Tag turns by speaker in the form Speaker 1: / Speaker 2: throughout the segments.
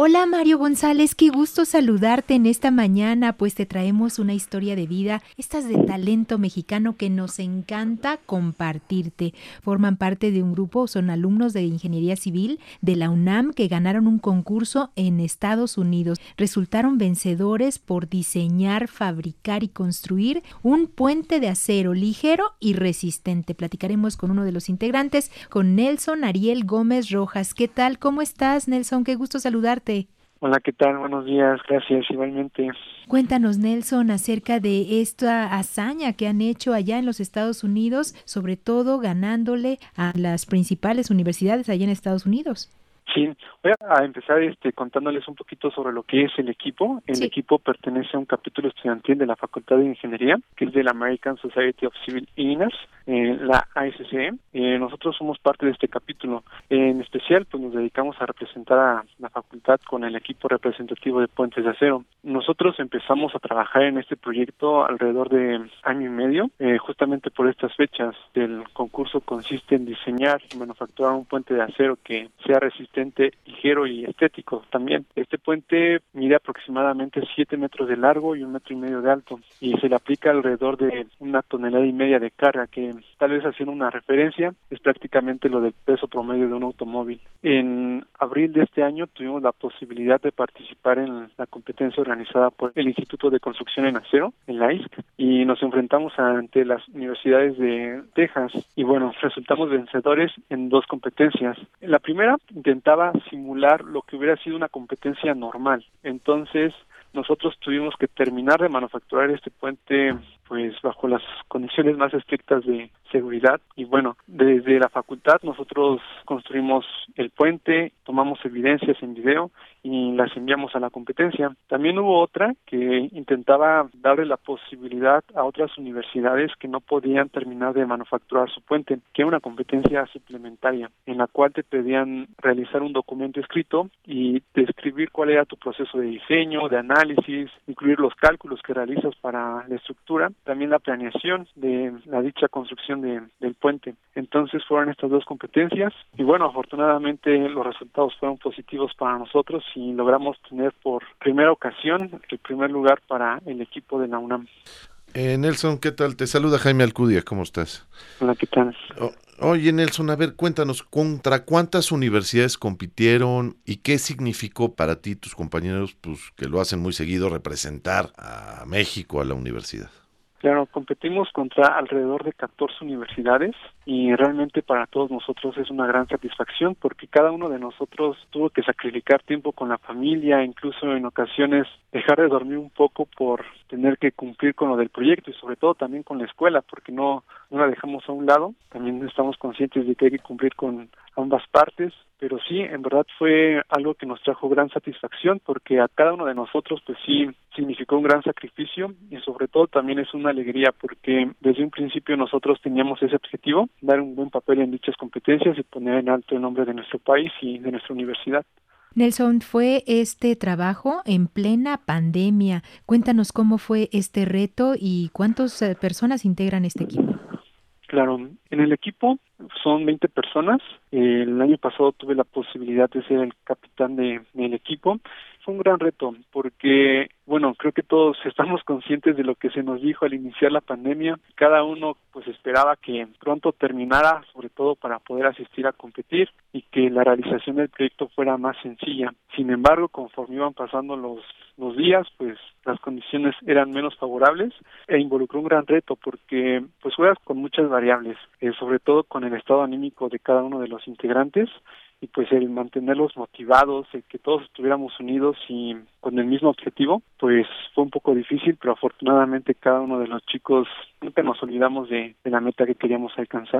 Speaker 1: Hola Mario González, qué gusto saludarte en esta mañana, pues te traemos una historia de vida, estas de talento mexicano que nos encanta compartirte. Forman parte de un grupo, son alumnos de Ingeniería Civil de la UNAM que ganaron un concurso en Estados Unidos. Resultaron vencedores por diseñar, fabricar y construir un puente de acero ligero y resistente. Platicaremos con uno de los integrantes, con Nelson Ariel Gómez Rojas. ¿Qué tal? ¿Cómo estás, Nelson? Qué gusto saludarte.
Speaker 2: Hola, ¿qué tal? Buenos días, gracias, igualmente.
Speaker 1: Cuéntanos, Nelson, acerca de esta hazaña que han hecho allá en los Estados Unidos, sobre todo ganándole a las principales universidades allá en Estados Unidos.
Speaker 2: Sí, voy a empezar contándoles un poquito sobre lo que es el equipo. El
Speaker 1: Sí.
Speaker 2: equipo pertenece a un capítulo estudiantil de la Facultad de Ingeniería, que es de la American Society of Civil Engineers, la ASCE. Nosotros somos parte de este capítulo. En especial, pues nos dedicamos a representar a la facultad con el equipo representativo de puentes de acero. Nosotros empezamos a trabajar en este proyecto alrededor de año y medio, justamente por estas fechas. El concurso consiste en diseñar y manufacturar un puente de acero que sea resistente, ligero y estético también. Este puente mide aproximadamente 7 metros de largo y 1,5 metros de alto, y se le aplica alrededor de 1,5 toneladas de carga, que tal vez haciendo una referencia es prácticamente lo del peso promedio de un automóvil. En abril de este año tuvimos la posibilidad de participar en la competencia organizada por el Instituto de Construcción en Acero, en la ISC, y nos enfrentamos ante las universidades de Texas, y bueno, resultamos vencedores en 2 competencias. En la primera intentaba simular lo que hubiera sido una competencia normal. Entonces, nosotros tuvimos que terminar de manufacturar este puente pues bajo las condiciones más estrictas de seguridad. Y bueno, desde la facultad nosotros construimos el puente, tomamos evidencias en video y las enviamos a la competencia. También hubo otra que intentaba darle la posibilidad a otras universidades que no podían terminar de manufacturar su puente, que era una competencia suplementaria, en la cual te pedían realizar un documento escrito y describir cuál era tu proceso de diseño, de análisis, incluir los cálculos que realizas para la estructura, también la planeación de la dicha construcción del puente. Entonces fueron estas 2 competencias y bueno, afortunadamente los resultados fueron positivos para nosotros y logramos tener por primera ocasión el primer lugar para el equipo de la UNAM.
Speaker 3: Nelson, ¿qué tal? Te saluda Jaime Alcudia, ¿cómo estás?
Speaker 2: Hola, ¿qué tal?
Speaker 3: Oye, Nelson, a ver, cuéntanos, ¿contra cuántas universidades compitieron y qué significó para ti y tus compañeros, pues que lo hacen muy seguido, representar a México, a la universidad?
Speaker 2: Claro, competimos contra alrededor de 14 universidades y realmente para todos nosotros es una gran satisfacción porque cada uno de nosotros tuvo que sacrificar tiempo con la familia, incluso en ocasiones dejar de dormir un poco por tener que cumplir con lo del proyecto y sobre todo también con la escuela porque no la dejamos a un lado. También estamos conscientes de que hay que cumplir con ambas partes, pero sí, en verdad fue algo que nos trajo gran satisfacción porque a cada uno de nosotros pues sí significó un gran sacrificio y sobre todo también es una alegría porque desde un principio nosotros teníamos ese objetivo, dar un buen papel en dichas competencias y poner en alto el nombre de nuestro país y de nuestra universidad.
Speaker 1: Nelson, fue este trabajo en plena pandemia. Cuéntanos cómo fue este reto y cuántas personas integran este equipo.
Speaker 2: Claro, en el equipo son 20 personas. El año pasado tuve la posibilidad de ser el capitán del equipo. Fue un gran reto porque, bueno, creo que todos estamos conscientes de lo que se nos dijo al iniciar la pandemia. Cada uno pues esperaba que pronto terminara, sobre todo para poder asistir a competir y que la realización del proyecto fuera más sencilla. Sin embargo, conforme iban pasando los días, pues las condiciones eran menos favorables e involucró un gran reto porque pues juegas con muchas variables, sobre todo con el estado anímico de cada uno de los integrantes y pues el mantenerlos motivados, el que todos estuviéramos unidos y con el mismo objetivo, pues fue un poco difícil, pero afortunadamente cada uno de los chicos nunca nos olvidamos de la meta que queríamos alcanzar.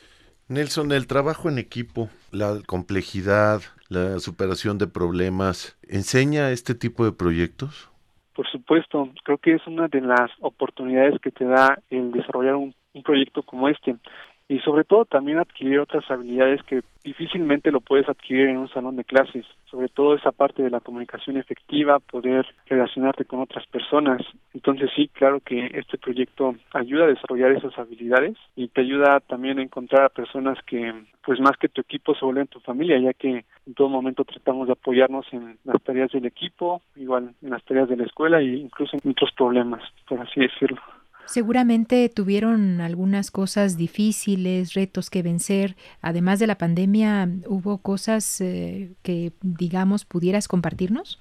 Speaker 3: Nelson, el trabajo en equipo, la complejidad, la superación de problemas, ¿enseña este tipo de proyectos?
Speaker 2: Por supuesto, creo que es una de las oportunidades que te da el desarrollar un proyecto como este. y sobre todo también adquirir otras habilidades que difícilmente lo puedes adquirir en un salón de clases, sobre todo esa parte de la comunicación efectiva, poder relacionarte con otras personas. Entonces sí, claro que este proyecto ayuda a desarrollar esas habilidades y te ayuda también a encontrar a personas que, pues más que tu equipo, se vuelven tu familia, ya que en todo momento tratamos de apoyarnos en las tareas del equipo, igual en las tareas de la escuela e incluso en otros problemas, por así decirlo.
Speaker 1: Seguramente tuvieron algunas cosas difíciles, retos que vencer. Además de la pandemia, ¿hubo cosas que, digamos, pudieras compartirnos?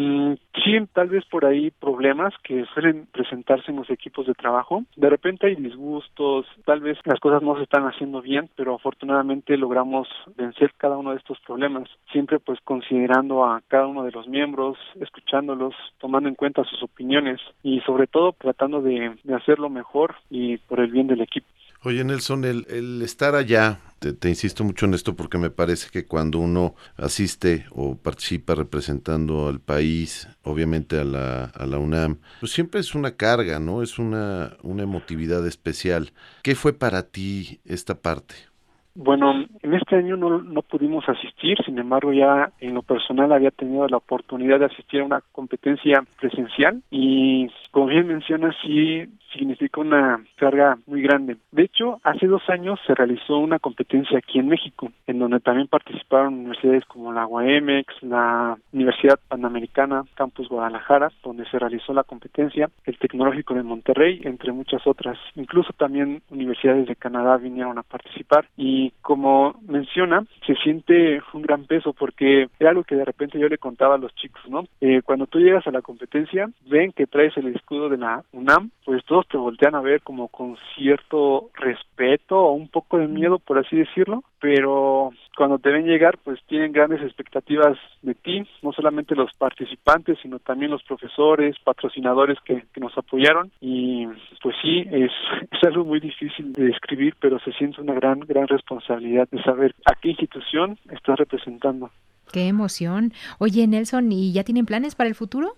Speaker 2: Sí, tal vez por ahí problemas que suelen presentarse en los equipos de trabajo. De repente hay disgustos, tal vez las cosas no se están haciendo bien, pero afortunadamente logramos vencer cada uno de estos problemas, siempre pues considerando a cada uno de los miembros, escuchándolos, tomando en cuenta sus opiniones y sobre todo tratando de hacerlo mejor y por el bien del equipo.
Speaker 3: Oye, Nelson, el estar allá, te insisto mucho en esto porque me parece que cuando uno asiste o participa representando al país, obviamente a la UNAM, pues siempre es una carga, ¿no? Es una emotividad especial. ¿Qué fue para ti esta parte?
Speaker 2: Bueno, en este año no pudimos asistir, sin embargo ya en lo personal había tenido la oportunidad de asistir a una competencia presencial y como bien mencionas sí significa una carga muy grande. De hecho, hace 2 años se realizó una competencia aquí en México, en donde también participaron universidades como la UAMX, la Universidad Panamericana, Campus Guadalajara, donde se realizó la competencia, el Tecnológico de Monterrey, entre muchas otras. Incluso también universidades de Canadá vinieron a participar y como menciona, se siente un gran peso porque era algo que de repente yo le contaba a los chicos, ¿no? Cuando tú llegas a la competencia, ven que traes el escudo de la UNAM, pues todos te voltean a ver como con cierto respeto o un poco de miedo, por así decirlo, pero cuando te ven llegar, pues tienen grandes expectativas de ti, no solamente los participantes, sino también los profesores, patrocinadores que nos apoyaron, y pues sí, es algo muy difícil de describir, pero se siente una gran responsabilidad de saber a qué institución estás representando.
Speaker 1: ¡Qué emoción! Oye, Nelson, ¿y ya tienen planes para el futuro?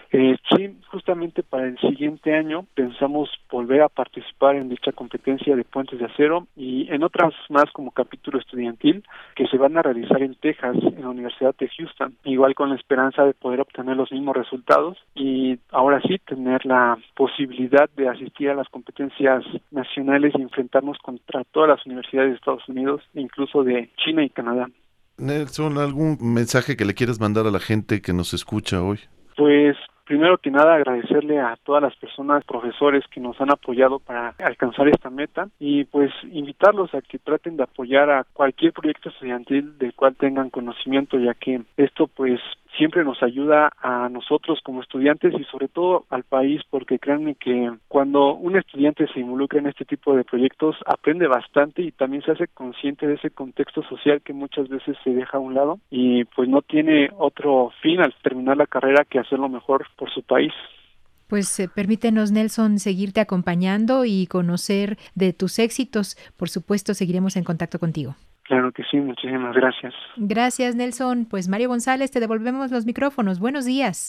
Speaker 2: Sí, justamente para el siguiente año pensamos volver a participar en dicha competencia de puentes de acero y en otras más como capítulo estudiantil que se van a realizar en Texas, en la Universidad de Houston, igual con la esperanza de poder obtener los mismos resultados y ahora sí tener la posibilidad de asistir a las competencias nacionales y enfrentarnos contra todas las universidades de Estados Unidos, incluso de China y Canadá.
Speaker 3: Nelson, ¿algún mensaje que le quieras mandar a la gente que nos escucha hoy?
Speaker 2: Pues primero que nada agradecerle a todas las personas, profesores que nos han apoyado para alcanzar esta meta y pues invitarlos a que traten de apoyar a cualquier proyecto estudiantil del cual tengan conocimiento, ya que esto pues siempre nos ayuda a nosotros como estudiantes y sobre todo al país, porque créanme que cuando un estudiante se involucra en este tipo de proyectos aprende bastante y también se hace consciente de ese contexto social que muchas veces se deja a un lado y pues no tiene otro fin al terminar la carrera que hacerlo mejor por su país.
Speaker 1: Pues permítenos, Nelson, seguirte acompañando y conocer de tus éxitos. Por supuesto, seguiremos en contacto contigo.
Speaker 2: Claro que sí, muchísimas gracias.
Speaker 1: Gracias, Nelson. Pues Mario González, te devolvemos los micrófonos. Buenos días.